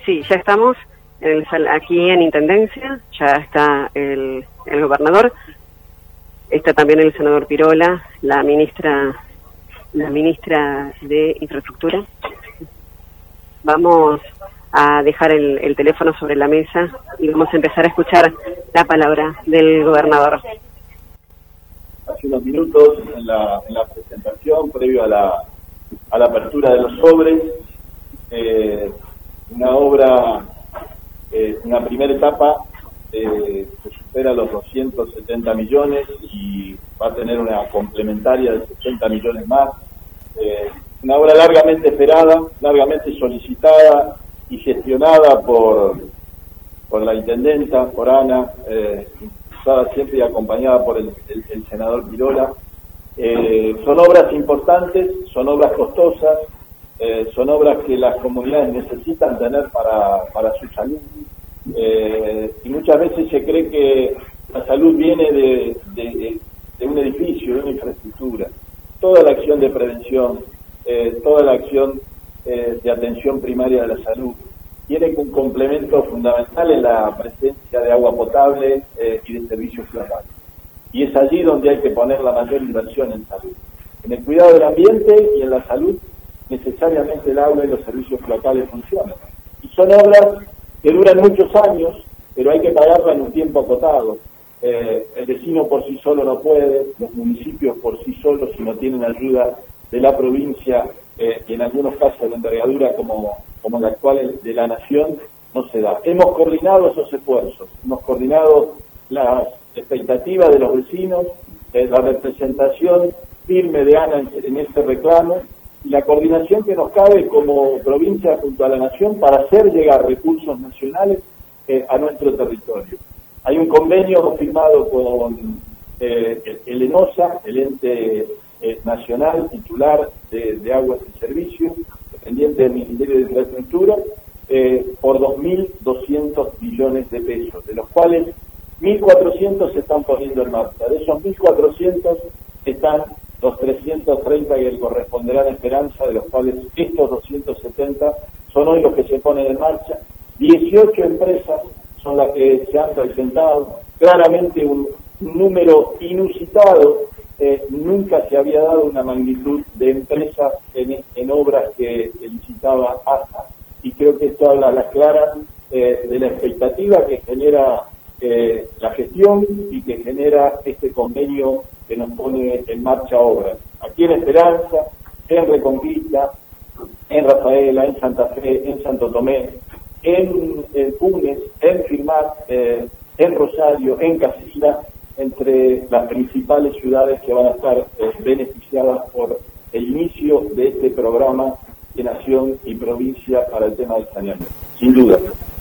Sí, ya estamos aquí en Intendencia, ya está el gobernador, está también el senador Pirola, la ministra de Infraestructura. Vamos a dejar el teléfono sobre la mesa y vamos a empezar a escuchar la palabra del gobernador. Hace unos minutos en la presentación, previo a la apertura de los sobres, una obra, una primera etapa que supera los 270 millones y va a tener una complementaria de 60 millones más. Una obra largamente esperada, largamente solicitada y gestionada por la intendenta, por Ana, siempre acompañada por el senador Pirola. Son obras importantes, son obras costosas, son obras que las comunidades necesitan tener para su salud. Y muchas veces se cree que la salud viene de un edificio, de una infraestructura. Toda la acción de prevención, toda la acción de atención primaria de la salud tiene un complemento fundamental en la presencia de agua potable y de servicios locales. Y es allí donde hay que poner la mayor inversión en salud. En el cuidado del ambiente y en la salud, necesariamente el agua y los servicios locales funcionan. Y son obras que duran muchos años, pero hay que pagarla en un tiempo acotado. El vecino por sí solo no puede, los municipios por sí solos, si no tienen ayuda de la provincia, y en algunos casos de envergadura como la actual de la Nación, no se da. Hemos coordinado esos esfuerzos, hemos coordinado las expectativas de los vecinos, la representación firme de Ana en este reclamo, y la coordinación que nos cabe como provincia junto a la Nación para hacer llegar recursos nacionales a nuestro territorio. Hay un convenio firmado con el ENOSA, el ente nacional titular de aguas y servicios, dependiente del Ministerio de Infraestructura, por 2.200 millones de pesos, de los cuales 1.400 se están poniendo en marcha. De esos 1.400 están los 330 que corresponderán a Esperanza, de los cuales estos 270 son hoy los que se ponen en marcha. 18 empresas son las que se han presentado, claramente un número inusitado. Nunca se había dado una magnitud de empresas en obras que licitaba ASA, y creo que esto habla a las claras de la expectativa que genera la gestión y que genera este convenio que nos pone en marcha obras. Aquí en Esperanza, en Reconquista, en Rafaela, en Santa Fe, en Santo Tomé, en Funes, en Firmat, en Rosario, en Casilda, entre las principales ciudades que van a estar beneficiadas por el inicio de este programa de Nación y Provincia para el tema del saneamiento. Sin duda.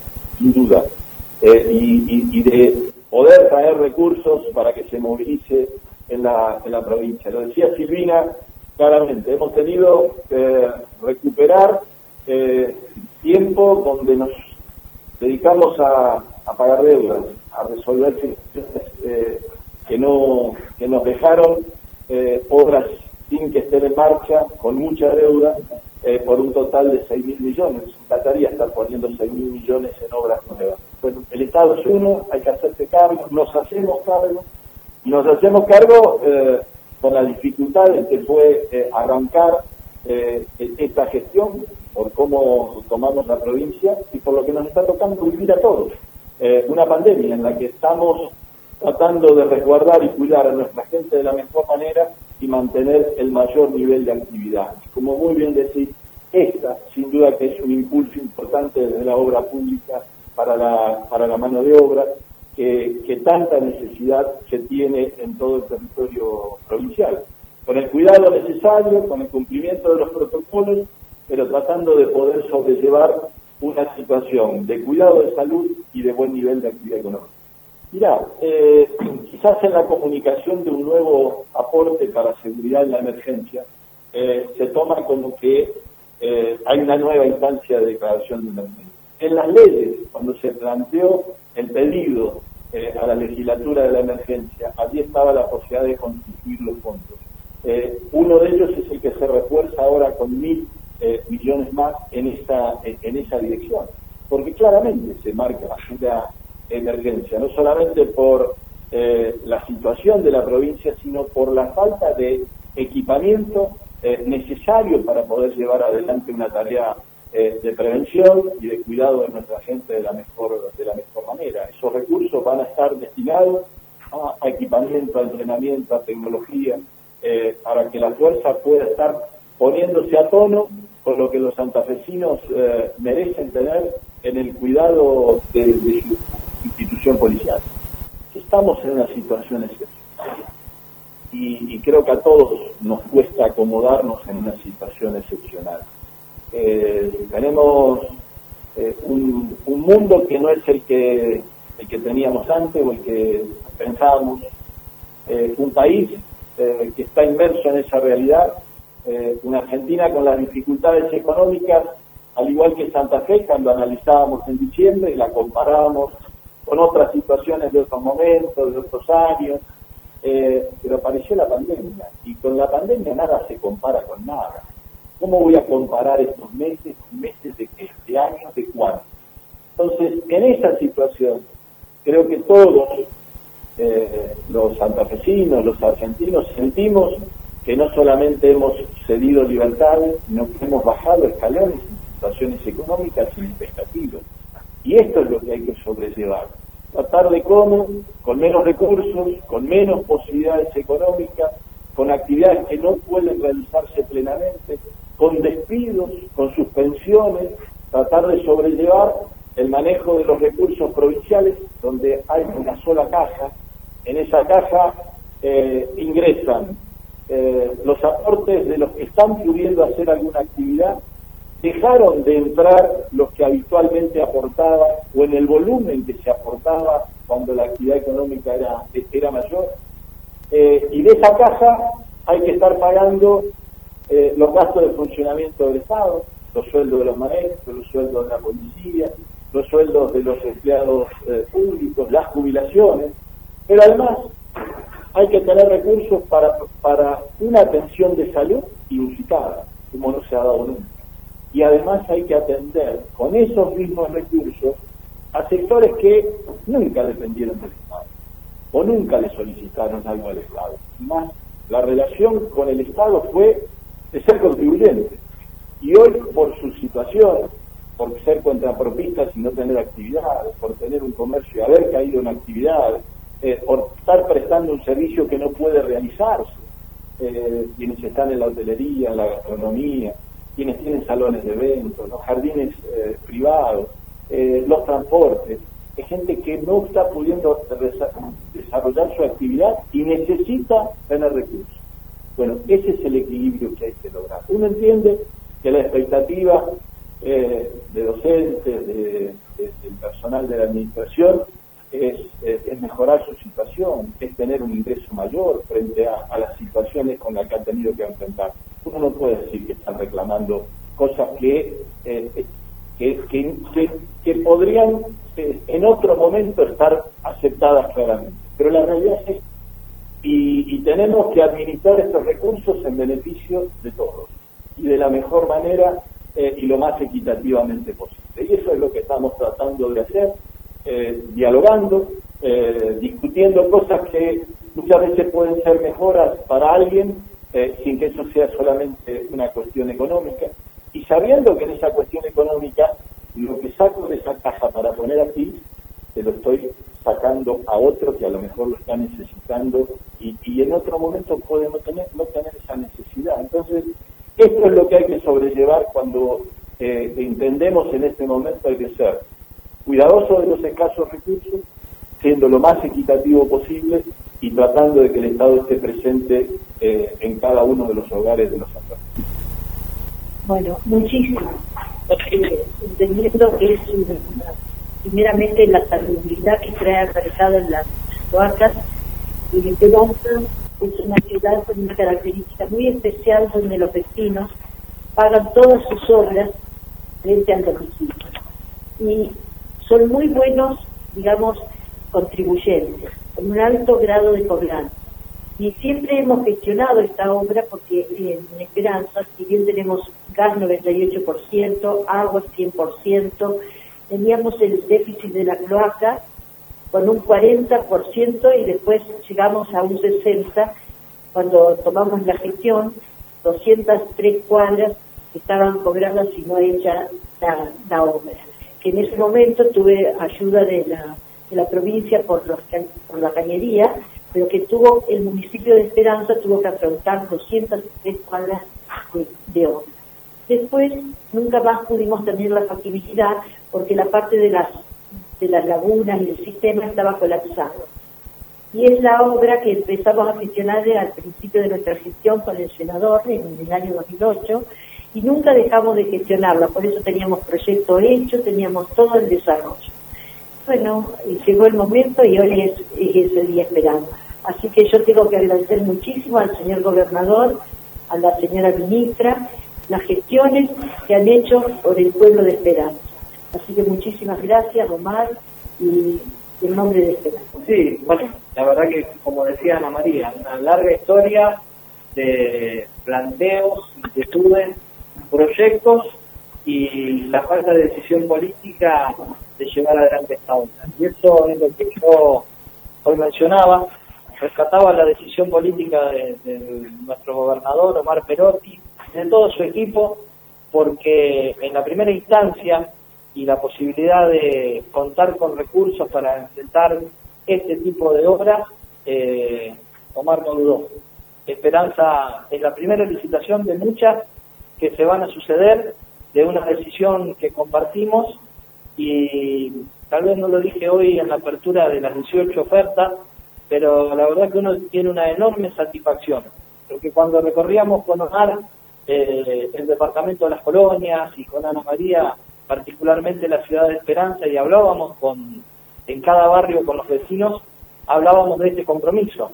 Y de poder traer recursos para que se movilice en la provincia. Lo decía Silvina claramente, hemos tenido que recuperar tiempo donde nos dedicamos a pagar deudas, a resolver situaciones que nos dejaron obras sin que estén en marcha, con mucha deuda, por un total de 6.000 millones. Trataría de estar poniendo 6.000 millones en obras nuevas. Bueno, el Estado es uno, hay que hacerse cargo, nos hacemos cargo con la dificultad en que fue arrancar esta gestión, por cómo tomamos la provincia y por lo que nos está tocando vivir a todos. Una pandemia en la que estamos tratando de resguardar y cuidar a nuestra gente de la mejor manera y mantener el mayor nivel de actividad. Como muy bien decís, esta sin duda que es un impulso importante desde la obra pública para la mano de obra que tanta necesidad se tiene en todo el territorio provincial. Con el cuidado necesario, con el cumplimiento de los protocolos, pero tratando de poder sobrellevar una situación de cuidado de salud y de buen nivel de actividad económica. Mirá, quizás en la comunicación de un nuevo aporte para seguridad en la emergencia, se toma como que hay una nueva instancia de declaración de emergencia. En las leyes, cuando se planteó el pedido a la legislatura de la emergencia, allí estaba la posibilidad de constituir los fondos. Uno de ellos es el que se refuerza ahora con 1.000 millones más en esa dirección. porque claramente se marca una emergencia, no solamente por la situación de la provincia, sino por la falta de equipamiento necesario para poder llevar adelante una tarea de prevención y de cuidado de nuestra gente de la mejor manera. Esos recursos van a estar destinados a equipamiento, a entrenamiento, a tecnología, para que la fuerza pueda estar poniéndose a tono con lo que los santafesinos merecen tener en el cuidado de su institución policial. Estamos en una situación excepcional y creo que a todos nos cuesta acomodarnos en una situación excepcional. Tenemos un mundo que no es el que teníamos antes o el que pensábamos, un país que está inmerso en esa realidad, una Argentina con las dificultades económicas, al igual que Santa Fe, cuando analizábamos en diciembre y la comparábamos con otras situaciones de otros momentos, de otros años, pero apareció la pandemia, y con la pandemia nada se compara con nada. ¿Cómo voy a comparar estos meses de qué? ¿De años? ¿De cuándo? Entonces, en esa situación, creo que todos los santafesinos, los argentinos, sentimos que no solamente hemos cedido libertades, sino que hemos bajado escalones en situaciones económicas significativas. Y esto es lo que hay que sobrellevar. Tratar de cómo, con menos recursos, con menos posibilidades económicas, con actividades que no pueden realizarse plenamente, con despidos, con suspensiones, tratar de sobrellevar el manejo de los recursos provinciales, donde hay una sola caja. En esa caja ingresan los aportes de los que están pudiendo hacer alguna actividad. Dejaron de entrar los que habitualmente aportaban o en el volumen que se aportaba cuando la actividad económica era mayor, y de esa caja hay que estar pagando los gastos de funcionamiento del Estado, los sueldos de los maestros, los sueldos de la policía, los sueldos de los empleados públicos, las jubilaciones, pero además hay que tener recursos para una atención de salud inusitada, como no se ha dado nunca. Y además hay que atender con esos mismos recursos a sectores que nunca dependieron del Estado o nunca le solicitaron algo al Estado. Más, la relación con el Estado fue de ser contribuyente. Y hoy, por su situación, por ser contrapropistas y no tener actividades, por tener un comercio y haber caído en actividades, por estar prestando un servicio que no puede realizarse, quienes están en la hotelería, en la gastronomía, quienes tienen salones de eventos, los jardines privados, los transportes, es gente que no está pudiendo desarrollar su actividad y necesita tener recursos. Bueno, ese es el equilibrio que hay que lograr. Uno entiende que la expectativa de docentes, del personal de la administración, es mejorar su situación, es tener un ingreso mayor frente a las situaciones con las que han tenido que enfrentar. Uno no puede decir que están reclamando cosas que podrían en otro momento estar aceptadas claramente. Pero la realidad es esta. Y tenemos que administrar estos recursos en beneficio de todos y de la mejor manera y lo más equitativamente posible. Y eso es lo que estamos tratando de hacer, dialogando, discutiendo cosas que muchas veces pueden ser mejoras para alguien, sin que eso sea solamente una cuestión económica, y sabiendo que en esa cuestión económica lo que saco de esa caja para poner aquí, se lo estoy sacando a otro que a lo mejor lo está necesitando y en otro momento puede no tener esa necesidad. Entonces, esto es lo que hay que sobrellevar cuando entendemos en este momento hay que ser cuidadoso de los escasos recursos, siendo lo más equitativo posible y tratando de que el Estado esté presente en cada uno de los hogares de los santafesinos. Bueno, muchísimo. Entendiendo que es primeramente la salubridad que trae aparejado en las Coacas, y Esperanza es una ciudad con una característica muy especial donde los vecinos pagan todas sus obras frente al domicilio. Y son muy buenos, digamos, contribuyentes, con un alto grado de cobranza. Y siempre hemos gestionado esta obra porque en Esperanza, si bien tenemos gas 98%, agua 100%, teníamos el déficit de la cloaca con un 40% y después llegamos a un 60% cuando tomamos la gestión, 203 cuadras estaban cobradas y no hecha la obra. Que en ese momento tuve ayuda de la provincia por la cañería, pero que el municipio de Esperanza tuvo que afrontar 203 cuadras de obra. Después nunca más pudimos tener la factibilidad porque la parte de las lagunas y el sistema estaba colapsado. Y es la obra que empezamos a gestionar al principio de nuestra gestión con el senador en el año 2008 y nunca dejamos de gestionarla, por eso teníamos proyecto hecho, teníamos todo el desarrollo. Bueno, llegó el momento y hoy es ese día esperando. Así que yo tengo que agradecer muchísimo al señor gobernador, a la señora ministra, las gestiones que han hecho por el pueblo de Esperanza. Así que muchísimas gracias, Omar, y en nombre de Esperanza. Sí, bueno, la verdad que, como decía Ana María, una larga historia de planteos, inquietudes, proyectos y la falta de decisión política de llevar adelante esta obra. Y eso es lo que yo hoy mencionaba, rescataba la decisión política de nuestro gobernador Omar Perotti, de todo su equipo, porque en la primera instancia y la posibilidad de contar con recursos para enfrentar este tipo de obras, Omar no dudó. Esperanza es la primera licitación de muchas que se van a suceder, de una decisión que compartimos, y tal vez no lo dije hoy en la apertura de las 18 ofertas, pero la verdad que uno tiene una enorme satisfacción, porque cuando recorríamos con Omar el departamento de las colonias y con Ana María particularmente la ciudad de Esperanza, y hablábamos en cada barrio con los vecinos, hablábamos de este compromiso,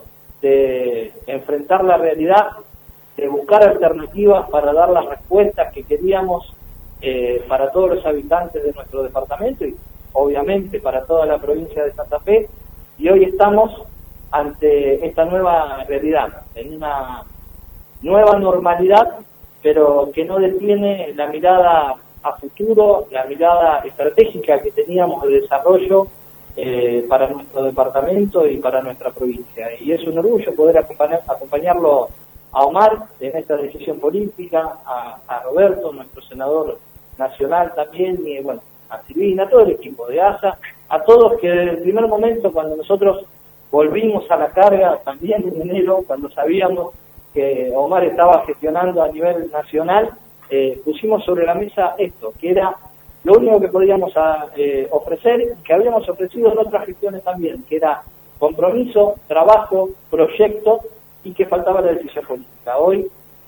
de enfrentar la realidad, de buscar alternativas para dar las respuestas que queríamos para todos los habitantes de nuestro departamento y obviamente para toda la provincia de Santa Fe, y hoy estamos ante esta nueva realidad, en una nueva normalidad, pero que no detiene la mirada a futuro, la mirada estratégica que teníamos de desarrollo para nuestro departamento y para nuestra provincia. Y es un orgullo poder acompañarlo a Omar en esta decisión política, a Roberto, nuestro senador nacional también, y bueno, a Silvina, a todo el equipo de ASA, a todos que desde el primer momento, cuando nosotros volvimos a la carga, también en enero, cuando sabíamos que Omar estaba gestionando a nivel nacional, pusimos sobre la mesa esto, que era lo único que podíamos ofrecer, que habíamos ofrecido en otras gestiones también, que era compromiso, trabajo, proyecto, y que faltaba la decisión política. Hoy,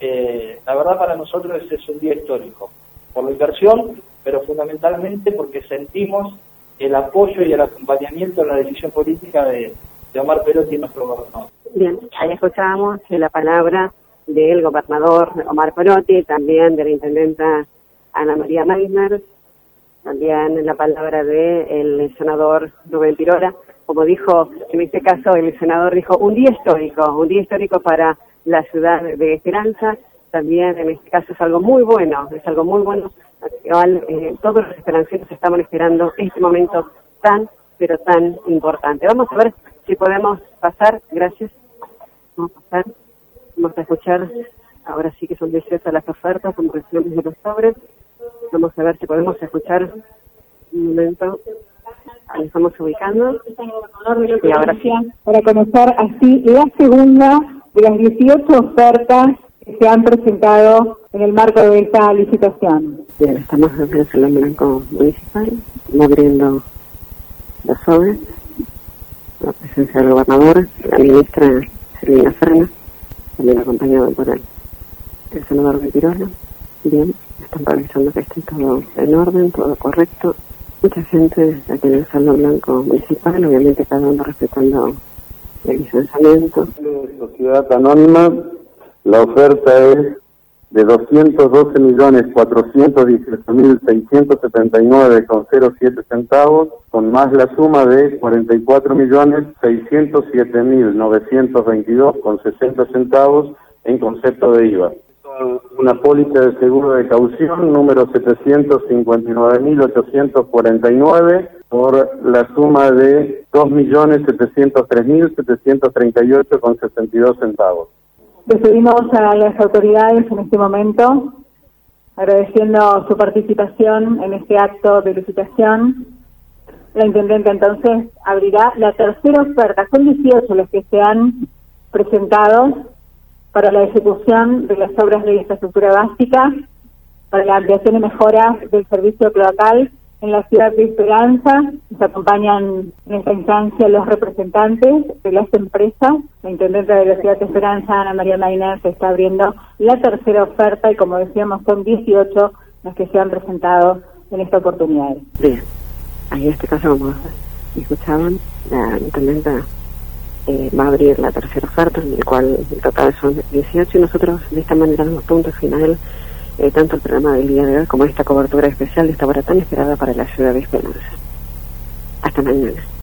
la verdad para nosotros es un día histórico, por la inversión, pero fundamentalmente porque sentimos el apoyo y el acompañamiento en la decisión política de Omar Perotti, nuestro gobernador. Bien, ahí escuchábamos la palabra del gobernador Omar Perotti, también de la intendenta Ana María Meisner, también la palabra del senador Rubén Pirola. Como dijo, en este caso el senador dijo, un día histórico para la ciudad de Esperanza. También en este caso es algo muy bueno, todos los esperanceros estaban esperando este momento tan, pero tan importante. Vamos a ver si podemos pasar, gracias, vamos a escuchar, ahora sí que son 18 las ofertas, como recibimos de los sobres, vamos a ver si podemos escuchar un momento, ahí estamos ubicando, y ahora sí. Para conocer así la segunda de las 18 ofertas que se han presentado en el marco de esta licitación. Bien, estamos en el Salón Blanco Municipal, abriendo los sobres, la presencia del gobernador, la ministra Silvina Frena, también acompañado por el senador de Pirola. Bien, están revisando que esté todo en orden, todo correcto. Mucha gente aquí en el Salón Blanco Municipal, obviamente cada uno respetando el licenciamiento. Sociedad Anónima, la oferta es de 212.418.679,07 centavos, con más la suma de 44.607.922,60 centavos en concepto de IVA. una póliza de seguro de caución número 759.849 por la suma de 2.703.738,62 centavos. Despedimos a las autoridades en este momento, agradeciendo su participación en este acto de licitación. La intendente entonces abrirá la tercera oferta. Son 18 los que se han presentado para la ejecución de las obras de infraestructura básica, para la ampliación y mejora del servicio cloacal en la ciudad de Esperanza. Nos acompañan en esta instancia los representantes de las empresas. La intendente de la ciudad de Esperanza, Ana María Maynard, se está abriendo la tercera oferta y, como decíamos, son 18 los que se han presentado en esta oportunidad. Bien, ahí en este caso, como escuchaban, la intendente va a abrir la tercera oferta, en el cual el total son 18, y nosotros de esta manera damos punto final tanto el programa del día de hoy como esta cobertura especial de esta hora tan esperada para la ciudad de Esperanza. Hasta mañana.